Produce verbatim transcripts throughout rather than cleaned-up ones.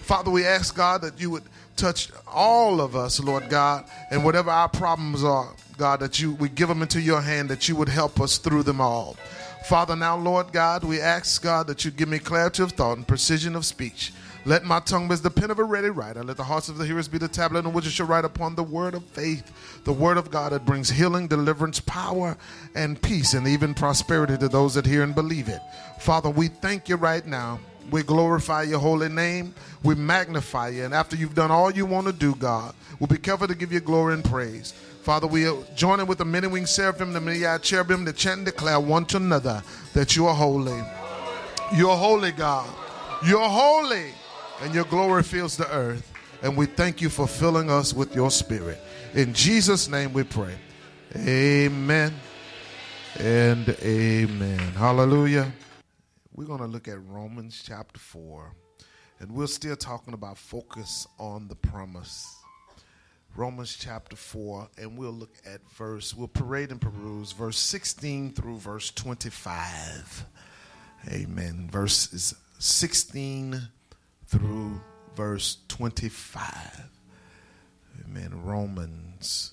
Father, we ask, God, that you would touch all of us, Lord God, and whatever our problems are, God, that you we give them into your hand, that you would help us through them all. Father, now, Lord God, we ask, God, that you give me clarity of thought and precision of speech. Let my tongue be as the pen of a ready writer. Let the hearts of the hearers be the tablet on which it shall write upon the word of faith, the word of God that brings healing, deliverance, power, and peace, and even prosperity to those that hear and believe it. Father, we thank you right now. We glorify your holy name. We magnify you. And after you've done all you want to do, God, we'll be careful to give you glory and praise. Father, we are joining with the many winged seraphim, the many-eyed cherubim, to chant and declare one to another that you are holy. You're holy, God. You're holy. And your glory fills the earth. And we thank you for filling us with your spirit. In Jesus' name we pray. Amen and amen. Hallelujah. We're going to look at Romans chapter four. And we're still talking about focus on the promise. Romans chapter four. And we'll look at verse, we'll parade and peruse verse sixteen through verse twenty-five. Amen. Verses sixteen through verse twenty-five. Amen. Romans.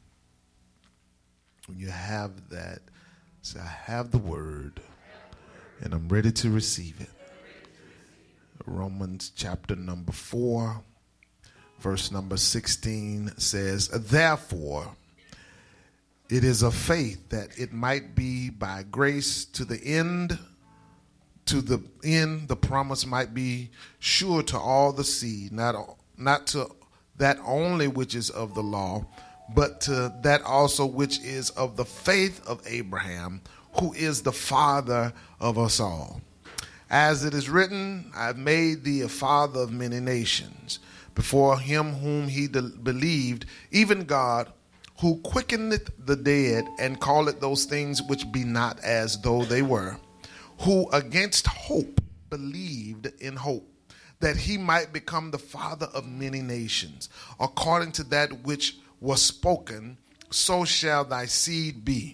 When you have that, say, I have the word and I'm ready to receive it. Romans chapter number four, verse number sixteen says, therefore, it is of faith that it might be by grace to the end To the end, the promise might be sure to all the seed, not, not to that only which is of the law, but to that also which is of the faith of Abraham, who is the father of us all. As it is written, I've made thee a father of many nations, before him whom he de- believed, even God, who quickeneth the dead, and calleth those things which be not as though they were, who against hope believed in hope, that he might become the father of many nations, according to that which was spoken, so shall thy seed be.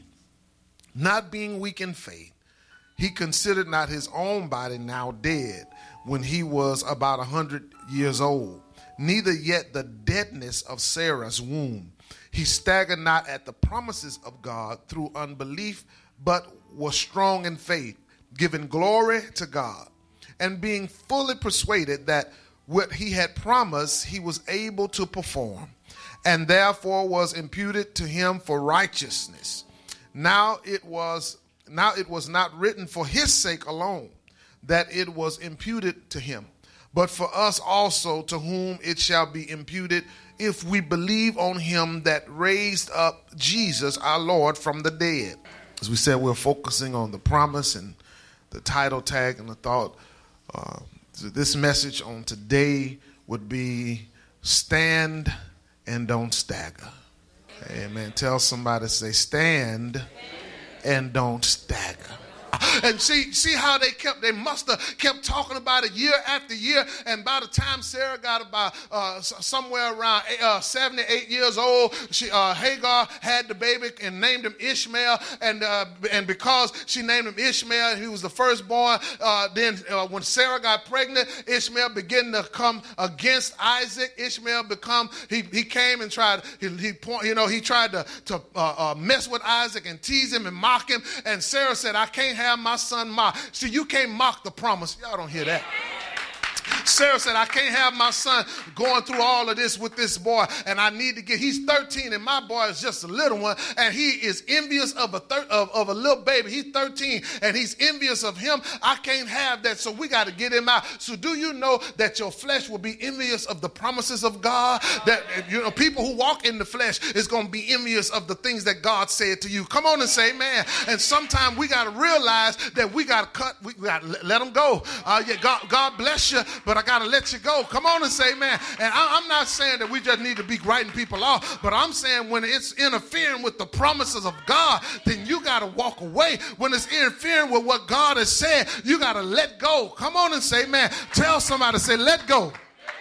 Not being weak in faith, he considered not his own body now dead, when he was about a hundred years old, neither yet the deadness of Sarah's womb. He staggered not at the promises of God through unbelief, but was strong in faith, giving glory to God, and being fully persuaded that what he had promised he was able to perform, and therefore was imputed to him for righteousness. Now it was now it was not written for his sake alone that it was imputed to him, but for us also, to whom it shall be imputed if we believe on him that raised up Jesus our Lord from the dead. As we said, we're focusing on the promise, and the title tag and the thought, uh, this message on today would be stand and don't stagger. Amen. Tell somebody, say, stand and don't stagger. And see, see how they kept, they must have kept talking about it year after year. And by the time Sarah got about uh, somewhere around uh, seventy-eight years old, she uh, Hagar had the baby and named him Ishmael. And uh, and because she named him Ishmael, he was the firstborn. Uh, then uh, when Sarah got pregnant, Ishmael began to come against Isaac. Ishmael become he he came and tried he, he you know he tried to to uh, uh, mess with Isaac and tease him and mock him. And Sarah said, I can't have my son mock. See, you can't mock the promise. Y'all don't hear that. Sarah said, I can't have my son going through all of this with this boy, and I need to get, he's thirteen, and my boy is just a little one, and he is envious of a thir- of, of a little baby. He's thirteen, and he's envious of him. I can't have that, so we got to get him out. So do you know that your flesh will be envious of the promises of God? That, you know, people who walk in the flesh is going to be envious of the things that God said to you. Come on and say amen. And sometimes we got to realize that we got to cut, we got to let them go. Uh, yeah, God, God bless you, but I got to let you go. Come on and say amen. And I, I'm not saying that we just need to be writing people off, but I'm saying when it's interfering with the promises of God, then you got to walk away. When it's interfering with what God has said, you got to let go. Come on and say amen. Tell somebody, say, let go.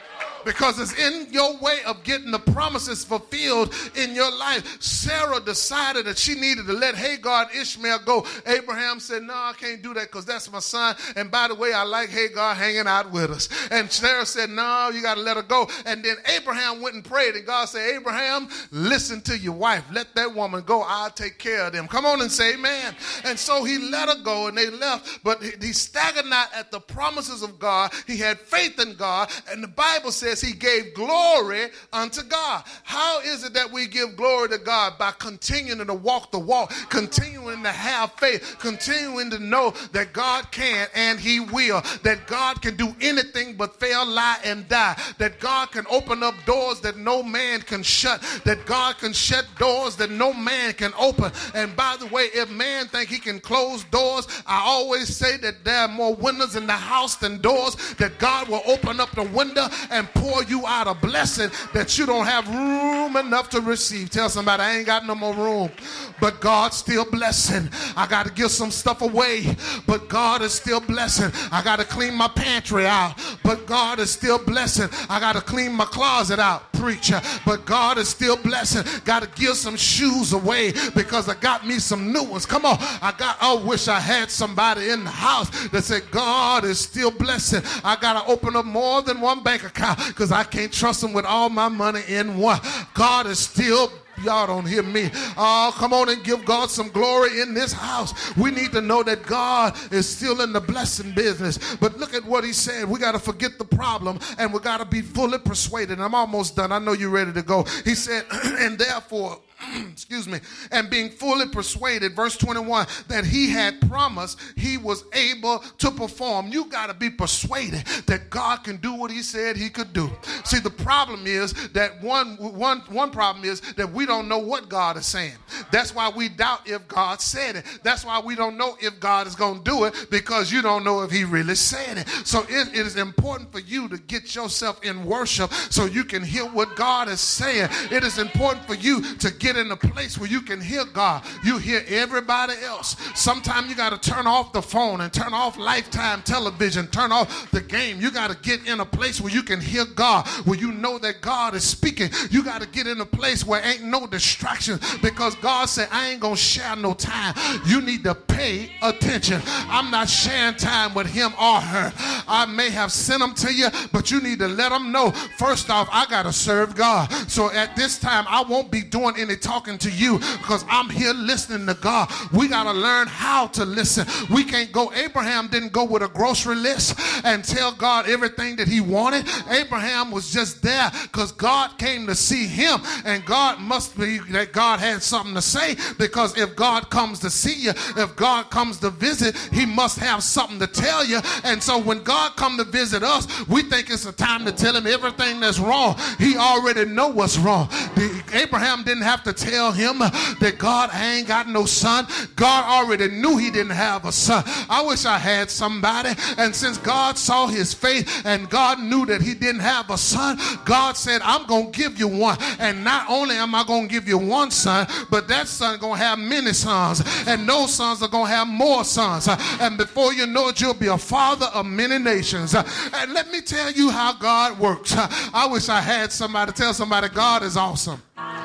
because it's in your way of getting the promises fulfilled in your life. Sarah decided that she needed to let Hagar and Ishmael go. Abraham said, no, I can't do that because that's my son. And by the way, I like Hagar hanging out with us. And Sarah said, no, you got to let her go. And then Abraham went and prayed, and God said, Abraham, listen to your wife. Let that woman go. I'll take care of them. Come on and say amen. And so he let her go, and they left. But he, he staggered not at the promises of God. He had faith in God, and the Bible says he gave glory unto God. How is it that we give glory to God? By continuing to walk the walk, continuing to have faith, continuing to know that God can and he will, that God can do anything but fail, lie, and die, that God can open up doors that no man can shut, that God can shut doors that no man can open. And by the way, if man think he can close doors, I always say that there are more windows in the house than doors, that God will open up the window and pour you out a blessing that you don't have room enough to receive. Tell somebody, I ain't got no more room, but God's still blessing. I got to give some stuff away, but God is still blessing. I got to clean my pantry out, but God is still blessing. I got to clean my closet out, preacher, but God is still blessing. Got to give some shoes away because I got me some new ones. Come on, I got. I wish I had somebody in the house that said God is still blessing. I got to open up more than one bank account because I can't trust him with all my money in one. God is still. Y'all don't hear me. Oh, come on and give God some glory in this house. We need to know that God is still in the blessing business. But look at what he said. We got to forget the problem and we got to be fully persuaded. I'm almost done. I know you're ready to go. He said, and therefore, excuse me, and being fully persuaded, verse twenty-one, that he had promised, he was able to perform. You got to be persuaded that God can do what he said he could do. See, the problem is that one, one, one problem is that we don't know what God is saying. That's why we doubt if God said it. That's why we don't know if God is going to do it, because you don't know if he really said it. So it, it is important for you to get yourself in worship so you can hear what God is saying. It is important for you to get in a place where you can hear God. You hear everybody else. Sometimes you got to turn off the phone and turn off Lifetime television, turn off the game. You got to get in a place where you can hear God, where you know that God is speaking. You got to get in a place where ain't no distractions, because God said, I ain't gonna share no time. You need to pay attention. I'm not sharing time with him or her. I may have sent them to you, but you need to let them know, first off, I gotta serve God. So at this time, I won't be doing any talking to you because I'm here listening to God. We got to learn how to listen. We can't go. Abraham didn't go with a grocery list and tell God everything that he wanted. Abraham was just there because God came to see him, and God must be that God had something to say, because if God comes to see you, if God comes to visit, he must have something to tell you. And so when God come to visit us, we think it's a time to tell him everything that's wrong. He already know what's wrong. The, Abraham didn't have to tell him that God, I ain't got no son. God already knew he didn't have a son. I wish I had somebody. And since God saw his faith and God knew that he didn't have a son, God said, I'm going to give you one. And not only am I going to give you one son, but that son going to have many sons. And those sons are going to have more sons. And before you know it, you'll be a father of many nations. And let me tell you how God works. I wish I had somebody tell somebody God is awesome.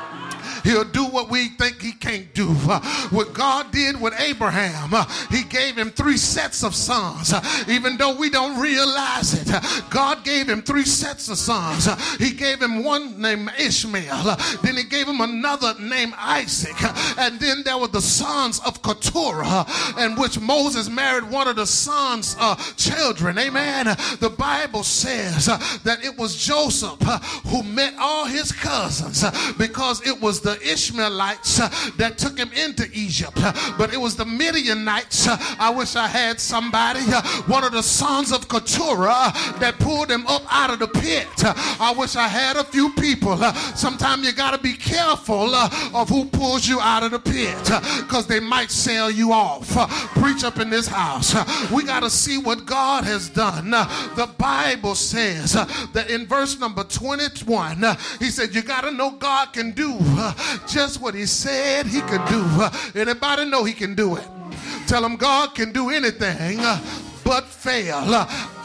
He'll do what we think he can't do. Uh, what God did with Abraham, uh, he gave him three sets of sons. Uh, even though we don't realize it, uh, God gave him three sets of sons. Uh, he gave him one named Ishmael. Uh, then he gave him another named Isaac. Uh, and then there were the sons of Keturah, uh, in which Moses married one of the sons' uh, children. Amen. Uh, the Bible says uh, that it was Joseph uh, who met all his cousins uh, because it was the The Ishmaelites uh, that took him into Egypt, uh, but it was the Midianites. uh, I wish I had somebody, uh, one of the sons of Keturah, uh, that pulled him up out of the pit. uh, I wish I had a few people. uh, sometimes you got to be careful uh, of who pulls you out of the pit, because uh, they might sell you off. uh, preach up in this house. uh, we got to see what God has done. uh, the Bible says uh, that in verse number twenty-one, uh, he said you got to know God can do uh, just what he said he could do. Uh, anybody know he can do it? Tell him God can do anything uh, but fail. Uh,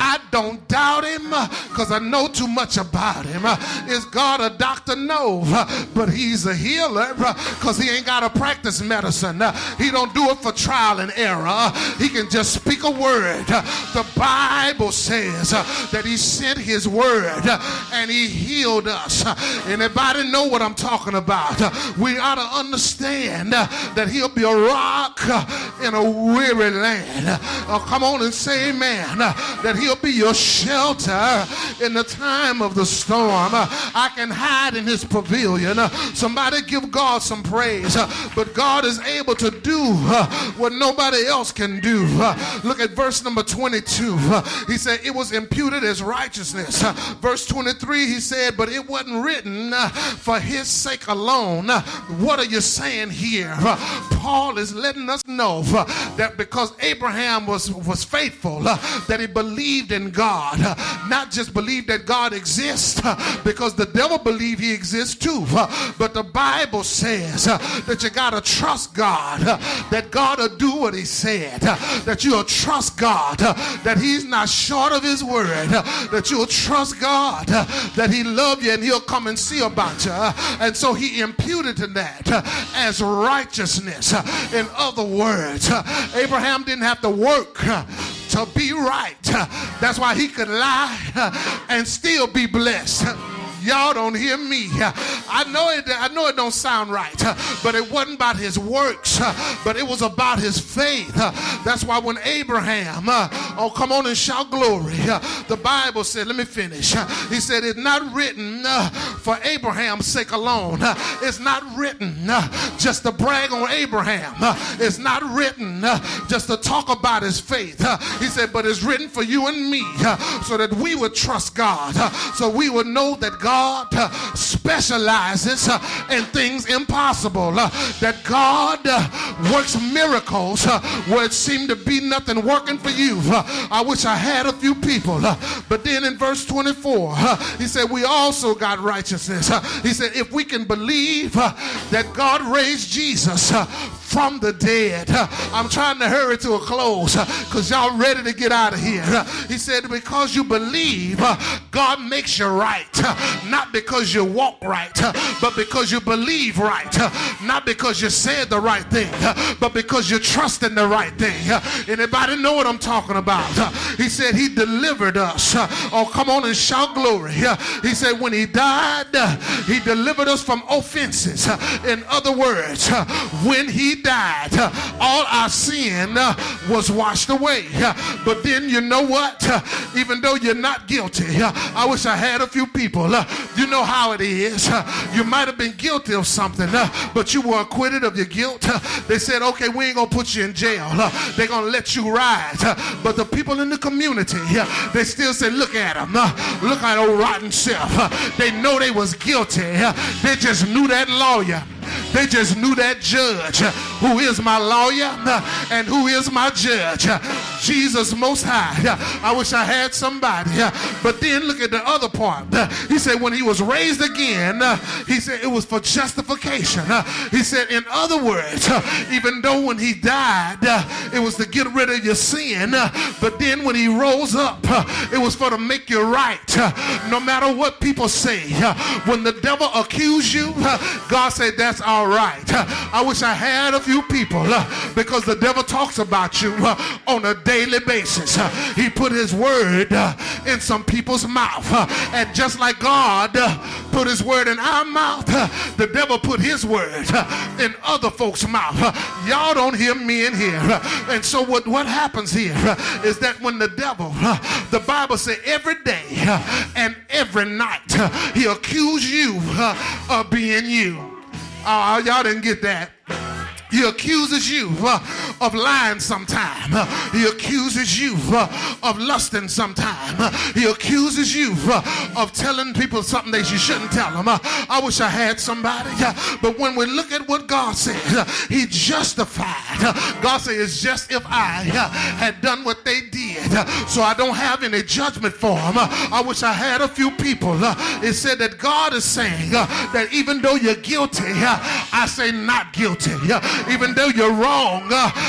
I don't doubt him because I know too much about him. Is God a doctor? No, but he's a healer because he ain't got to practice medicine. He don't do it for trial and error. He can just speak a word. The Bible says that he sent his word and he healed us. Anybody know what I'm talking about? We ought to understand that he'll be a rock in a weary land. Oh, come on and say amen. That he'll be your shelter in the time of the storm. I can hide in his pavilion. Somebody give God some praise. But God is able to do what nobody else can do. Look at verse number twenty-two. He said it was imputed as righteousness. Verse twenty-three, he said, but it wasn't written for his sake alone. What are you saying here? Paul is letting us know that because Abraham was, was faithful, that he believed in God, not just believed that God exists, because the devil believed he exists too. But the Bible says that you got to trust God, that God will do what he said, that you'll trust God, that he's not short of his word, that you'll trust God, that he loves you and he'll come and see about you. And so he imputed to that as righteousness. In other words, Abraham didn't have to work to be right. That's why he could lie and still be blessed. Y'all don't hear me. I know it, I know it don't sound right, but it wasn't about his works, but it was about his faith. That's why when Abraham, oh, come on and shout glory. The Bible said, let me finish. He said, it's not written for Abraham's sake alone. It's not written just to brag on Abraham. It's not written just to talk about his faith. He said, but it's written for you and me so that we would trust God, so we would know that God God specializes in things impossible, that God works miracles where it seemed to be nothing working for you. I wish I had a few people. But then in verse twenty-four, he said, we also got righteousness. He said, if we can believe that God raised Jesus from the dead. I'm trying to hurry to a close because y'all ready to get out of here. He said, because you believe, God makes you right. Not because you walk right, but because you believe right. Not because you said the right thing, but because you trust in the right thing. Anybody know what I'm talking about? He said he delivered us. Oh, come on and shout glory. He said when he died, he delivered us from offenses. In other words, when he died, all our sin was washed away. But then you know what? Even though you're not guilty, I wish I had a few people. You know how it is. You might have been guilty of something, but you were acquitted of your guilt. They said, okay, we ain't gonna put you in jail. They're gonna let you ride. But the people in the community, they still say, look at him. Look at old rotten self. They know they was guilty. They just knew that lawyer. They just knew that judge, who is my lawyer and who is my judge, Jesus Most High. I wish I had somebody. But then look at the other part. He said when he was raised again, he said it was for justification. He said, in other words, even though when he died, it was to get rid of your sin, but then when he rose up, it was for to make you right. No matter what people say, when the devil accused you, God said, that's all right. I wish I had a few people, because the devil talks about you on a daily basis. He put his word in some people's mouth, and just like God put his word in our mouth, the devil put his word in other folks' mouth. Y'all don't hear me in here. And so what, what happens here is that when the devil, the Bible says every day and every night, he accuse you of being you. Oh, y'all didn't get that. He accuses you uh, of lying sometime. Uh, he accuses you uh, of lusting sometime. Uh, he accuses you uh, of telling people something that you shouldn't tell them. Uh, I wish I had somebody. Uh, but when we look at what God said, uh, he justified. Uh, God said it's just if I uh, had done what they did. Uh, so I don't have any judgment for them. Uh, I wish I had a few people. Uh, it said that God is saying uh, that even though you're guilty, uh, I say not guilty. Uh, Even though you're wrong, uh,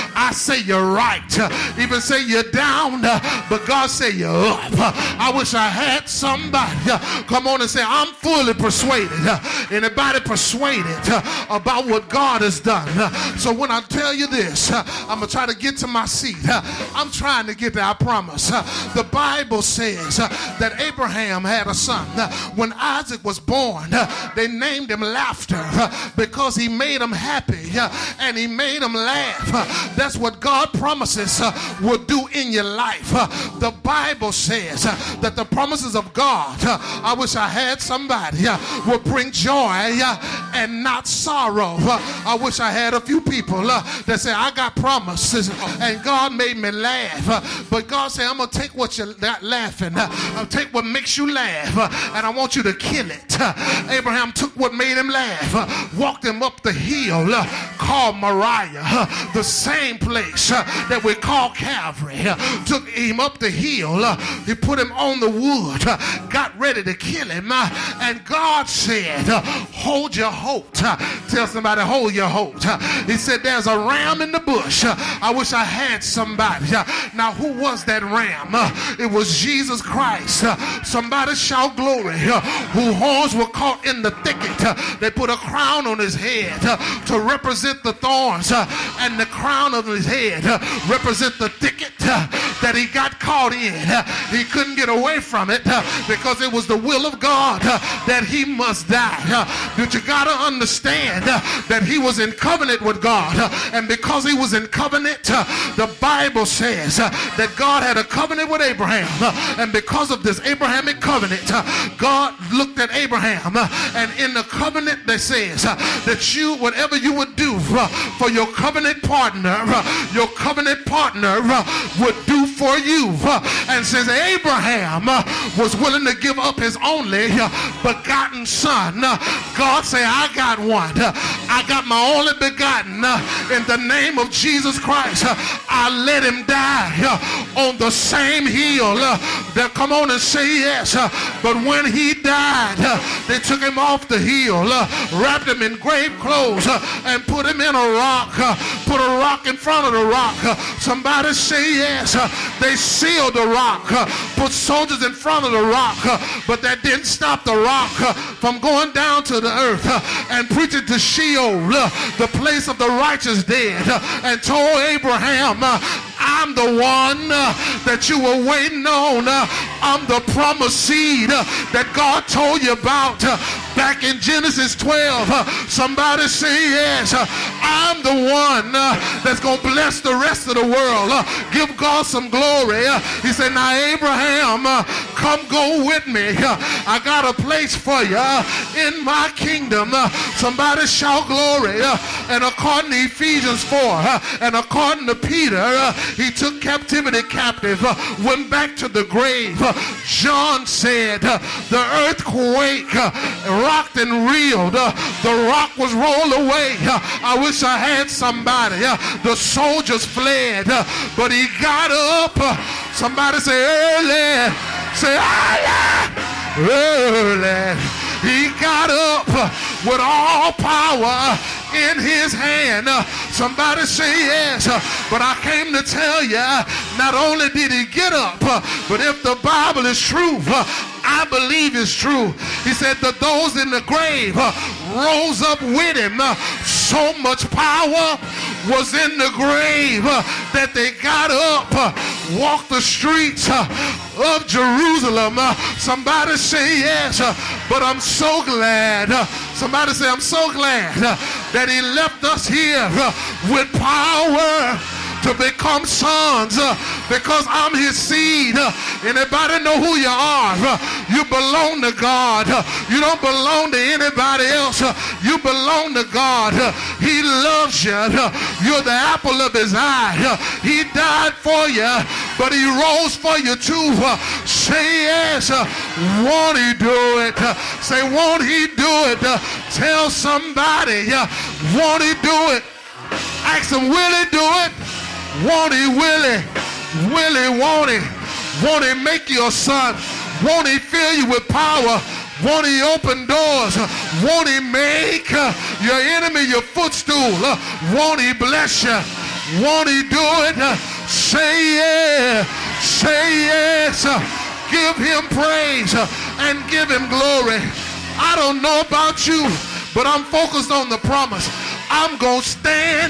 I say you're right. Even say you're down, but God say you're up. I wish I had somebody come on and say, I'm fully persuaded. Anybody persuaded about what God has done? So when I tell you this, I'm going to try to get to my seat. I'm trying to get there, I promise. The Bible says that Abraham had a son. When Isaac was born, they named him Laughter because he made him happy and he made him laugh. That's what God promises will do in your life. The Bible says that the promises of God, I wish I had somebody, will bring joy and not sorrow. I wish I had a few people that say, I got promises and God made me laugh. But God said, I'm going to take what you're not laughing. I'll take what makes you laugh and I want you to kill it. Abraham took what made him laugh, walked him up the hill called Moriah, the same place that we call Calvary. Took him up the hill, he put him on the wood, got ready to kill him, and God said, hold your hope. Tell somebody, hold your hope. He said, there's a ram in the bush. I wish I had somebody. Now who was that ram? It was Jesus Christ. Somebody shout glory. Whose horns were caught in the thicket. They put a crown on his head to represent the thorns, and the crown of his head represent the thicket that he got caught in. He couldn't get away from it because it was the will of God that he must die. But you got to understand that he was in covenant with God, and because he was in covenant, the Bible says that God had a covenant with Abraham, and because of this Abrahamic covenant, God looked at Abraham, and in the covenant that says that you, whatever you would do for your covenant partner, your covenant partner would do for you. And since Abraham was willing to give up his only begotten son, God said, I got one. I got my only begotten in the name of Jesus Christ. I let him die on the same hill. That come on and say yes. But when he died, they took him off the hill, wrapped him in grave clothes, and put him in a rock. Put a rock in front of the rock. Somebody say yes. They sealed the rock, put soldiers in front of the rock, but that didn't stop the rock from going down to the earth and preaching to Sheol, the place of the righteous dead, and told Abraham, I'm the one that you were waiting on. I'm the promised seed that God told you about back in Genesis twelve. Somebody say yes. I'm the one that's going to bless the rest of the world. Give God some glory. He said, now Abraham, come go with me. I got a place for you in my kingdom. Somebody shout glory. And according to Ephesians four, and according to Peter, he took captivity captive, went back to the grave. John said the earthquake rocked and reeled. The rock was rolled away. I wish I had somebody. The soldiers fled, but he got up. Somebody say early. Say early. Early. He got up with all power in his hand. Somebody say yes. But I came to tell you, not only did he get up, but if the Bible is true, I believe it's true. He said that those in the grave rose up with him. So much power was in the grave that they got up, walked the streets of Jerusalem. Somebody say yes. But I'm so glad. Somebody say, I'm so glad that he left us here with power to become sons, uh, because I'm his seed. Uh, anybody know who you are? Uh, you belong to God. Uh, you don't belong to anybody else. Uh, you belong to God. Uh, he loves you. Uh, you're the apple of his eye. Uh, he died for you, but he rose for you too. Uh, say yes. Uh, won't he do it? Uh, say, won't he do it? Uh, tell somebody, uh, won't he do it? Ask him, will he do it? Won't he, will he? Will he, won't he? Won't he make you a son? Won't he fill you with power? Won't he open doors? Won't he make uh, your enemy your footstool? Uh, won't he bless you? Won't he do it? Say yeah. Say yes. Give him praise and give him glory. I don't know about you, but I'm focused on the promise. I'm going to stand.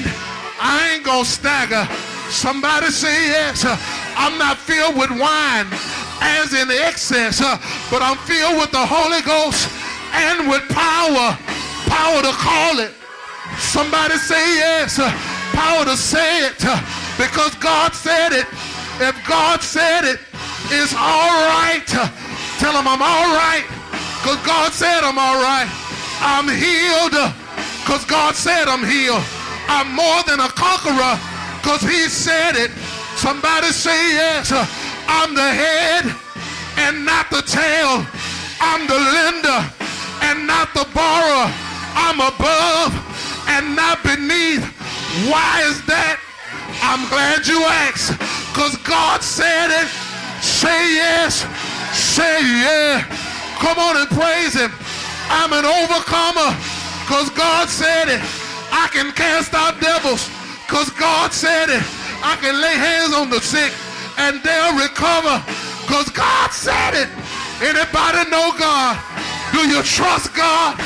I ain't going to stagger. Somebody say yes. I'm not filled with wine as in excess, but I'm filled with the Holy Ghost and with power. Power to call it. Somebody say yes. Power to say it because God said it. If God said it, it's all right. Tell him I'm all right because God said I'm all right. I'm healed because God said I'm healed. I'm more than a conqueror because he said it. Somebody say yes. I'm the head and not the tail. I'm the lender and not the borrower. I'm above and not beneath. Why is that? I'm glad you asked because God said it. Say yes. Say yeah. Come on and praise him. I'm an overcomer because God said it. I can cast out devils because God said it. I can lay hands on the sick and they'll recover because God said it. Anybody know God? Do you trust God?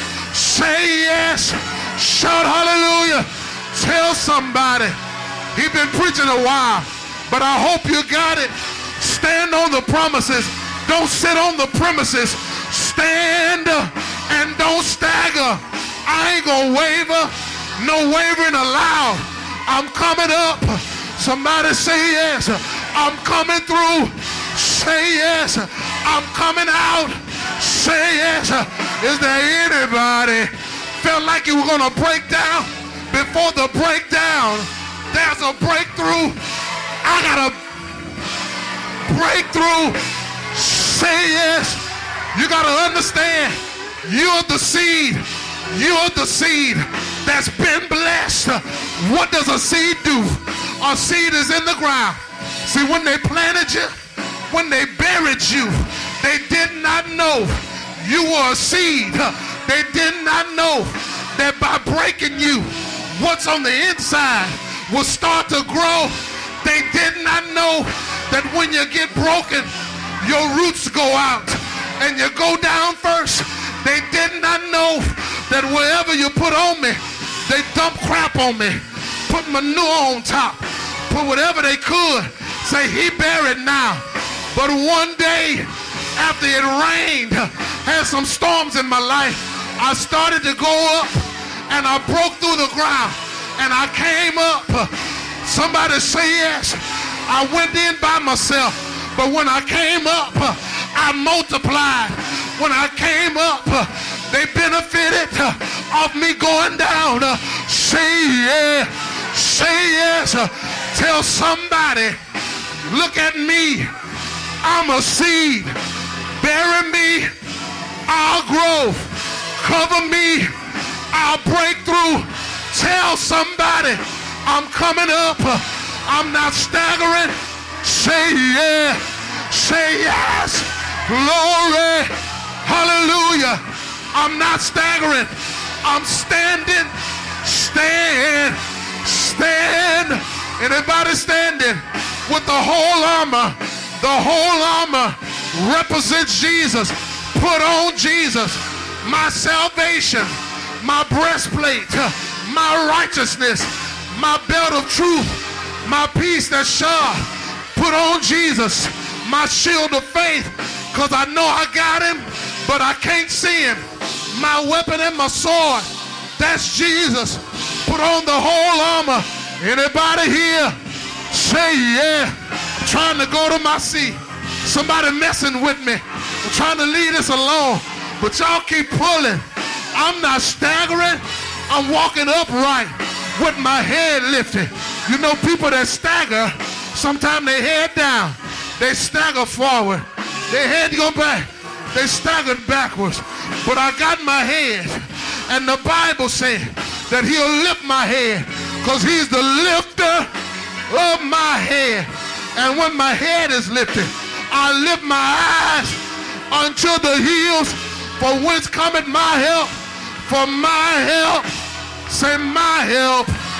Say yes. Shout hallelujah. Tell somebody. He's been preaching a while, but I hope you got it. Stand on the promises. Don't sit on the premises. Stand and don't stagger. I ain't gonna waver. No wavering allowed. I'm coming up. Somebody say yes. I'm coming through. Say yes. I'm coming out. Say yes. Is there anybody felt like you were gonna break down? Before the breakdown, there's a breakthrough. I got a breakthrough. Say yes. You got to understand, you're the seed. You're the seed that's been blessed. What does a seed do? A seed is in the ground. See, when they planted you, when they buried you, they did not know you were a seed. They did not know that by breaking you, what's on the inside will start to grow. They did not know that when you get broken, your roots go out and you go down first. They did not know that wherever you put on me, they dump crap on me, put manure on top, put whatever they could, say he buried now. But one day, after it rained, had some storms in my life, I started to go up and I broke through the ground and I came up. Somebody say yes. I went in by myself, but when I came up, I multiplied. When I came up, they benefited off me going down. Say yeah. Say yes. Tell somebody, look at me. I'm a seed. Bury me, I'll grow. Cover me, I'll break through. Tell somebody, I'm coming up. I'm not staggering. Say yeah. Say yes. Glory. Hallelujah. I'm not staggering. I'm standing. Stand. Stand. Anybody standing with the whole armor? The whole armor represents Jesus. Put on Jesus. My salvation, my breastplate, my righteousness, my belt of truth, my peace that's sure. Put on Jesus, my shield of faith, because I know I got him, but I can't see him. My weapon and my sword, that's Jesus. Put on the whole armor. Anybody here? Say yeah. I'm trying to go to my seat. Somebody messing with me. I'm trying to leave this alone, but y'all keep pulling. I'm not staggering. I'm walking upright with my head lifted. You know, people that stagger, sometimes they head down. They stagger forward. Their head go back. They staggered backwards. But I got my head. And the Bible said that he'll lift my head because he's the lifter of my head. And when my head is lifted, I lift my eyes unto the hills, for whence cometh my help. For my help, say my help,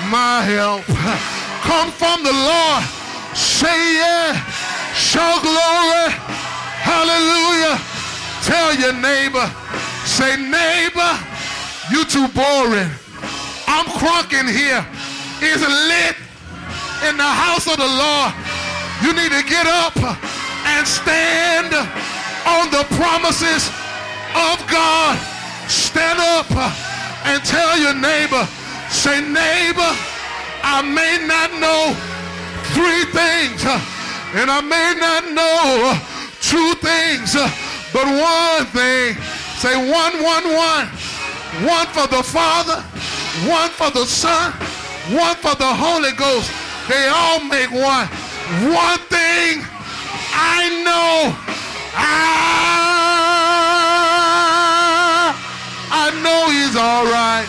My help come from the Lord. Say yeah. Show glory. Hallelujah. Tell your neighbor. Say, neighbor, you too boring. I'm crunk in here. It's lit in the house of the Lord. You need to get up and stand on the promises of God. Stand up and tell your neighbor, say, neighbor, I may not know three things, and I may not know two things, but one thing. Say one, one, one. One for the Father, one for the Son, one for the Holy Ghost. They all make one. One thing I know. I, I know he's all right.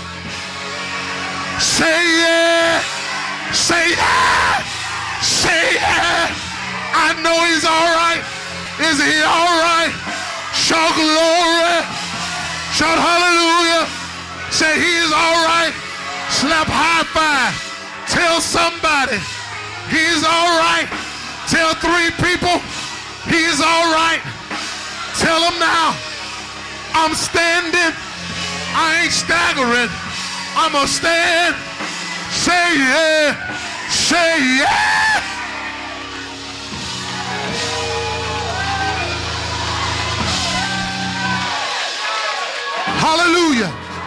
Say yeah. Say yeah. Say yeah. I know he's all right. Is he all right? Shout glory. Shout hallelujah. Say he is all right. Slap high five. Tell somebody he's all right. Tell three people he's all right. Tell them now. I'm standing. I ain't staggering. I'm a stand. Say yeah. Say yeah. Hallelujah.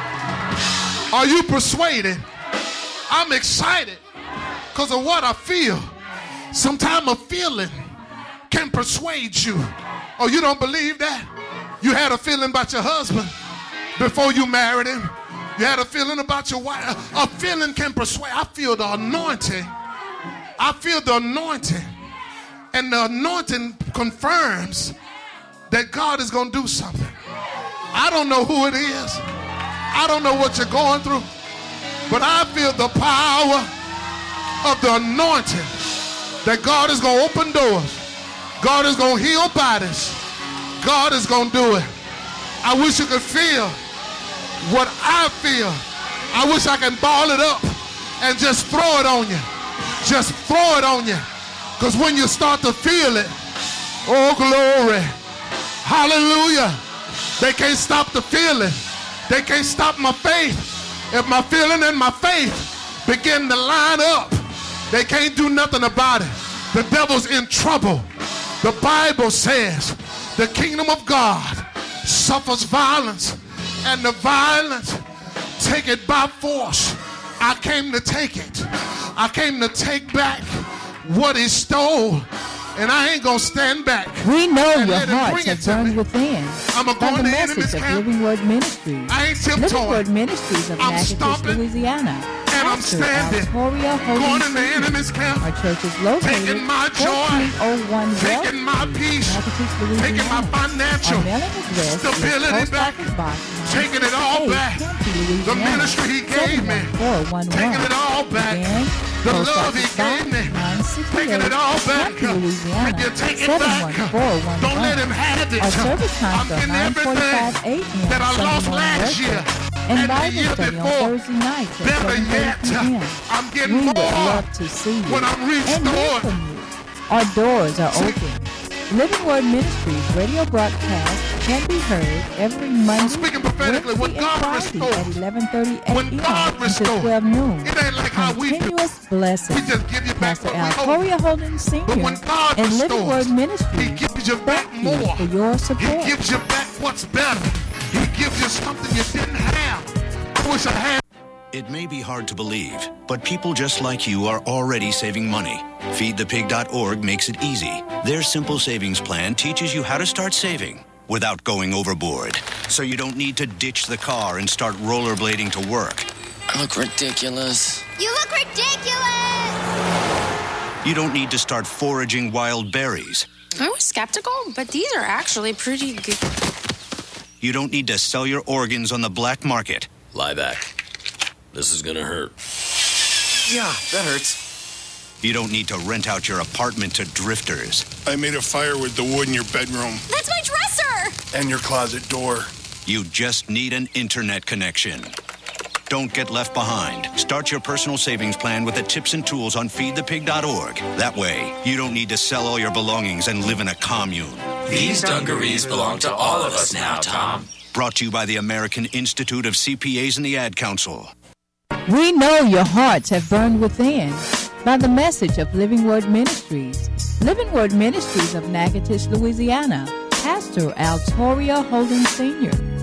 Are you persuaded? I'm excited because of what I feel. Sometimes a feeling can persuade you. Oh, you don't believe that? You had a feeling about your husband before you married him. You had a feeling about your wife. A feeling can persuade. I feel the anointing. I feel the anointing. And the anointing confirms that God is going to do something. I don't know who it is. I don't know what you're going through. But I feel the power of the anointing that God is going to open doors. God is going to heal bodies. God is going to do it. I wish you could feel what I feel. I wish I can ball it up and just throw it on you. Just throw it on you. Because when you start to feel it, oh glory, hallelujah. They can't stop the feeling. They can't stop my faith. If my feeling and my faith begin to line up, they can't do nothing about it. The devil's in trouble. The Bible says the kingdom of God suffers violence, and the violence take it by force. I came to take it. I came to take back what he stole. And I ain't gonna stand back. We know your hearts have burned within. I'm a by going the to message of camp. Living Word Ministries. I ain't tiptoeing. Living Word Ministries of I'm Natchitoches, stomping, Louisiana. And I'm Pastor standing. Altoria Going in the Holdings. enemy's camp. Our church is located Taking my joy. fourteen oh one Taking my peace. Natchitoches, Taking my Louisiana. financial Our mailing address stability is Post back. Office Box Taking it all ninety-eight, back. Tempe, The Louisiana, ministry he gave me. seven one four one one. Taking it all back. Again, The Post love he Office Box gave me. nine sixty-eight, Taking it all back. Tempe, Louisiana, If you take it seven back, one four one one. don't let him have it. Our service times I'm are getting nine forty-five everything a.m. that I Sunday lost morning last worship, year and and the Bible year study on before. Thursday nights at Better seven yet, thirty p.m. I'm getting We would more love to see you when I'm and hear restored. from you. Our doors are open. Living Word Ministries radio broadcast can be heard every Monday, I'm speaking prophetically. When Wednesday, God and Friday restores, at eleven thirty when a.m. God until restores, twelve noon. it ain't like how we do. Continuous blessings. We just give you back Pastor what we owe you. Altoria Holdings Senior But when God and Living restores, Word Ministries, he gives you back thank you more. for your He support. gives you back what's better. He gives you something you didn't have. I wish I had. It may be hard to believe, but people just like you are already saving money. feed the pig dot org makes it easy. Their simple savings plan teaches you how to start saving without going overboard. So you don't need to ditch the car and start rollerblading to work. I look ridiculous. You look ridiculous! You don't need to start foraging wild berries. I was skeptical, but these are actually pretty good. You don't need to sell your organs on the black market. Lie back. This is gonna hurt. Yeah, that hurts. You don't need to rent out your apartment to drifters. I made a fire with the wood in your bedroom That's my dresser! and your closet door. You just need an internet connection. Don't get left behind. Start your personal savings plan with the tips and tools on feed the pig dot org. That way, you don't need to sell all your belongings and live in a commune. These dungarees belong to all of us now, Tom. Brought to you by the American Institute of C P As and the Ad Council. We know your hearts have burned within by the message of Living Word Ministries. Living Word Ministries of Natchitoches, Louisiana. Pastor Altoria Holden Senior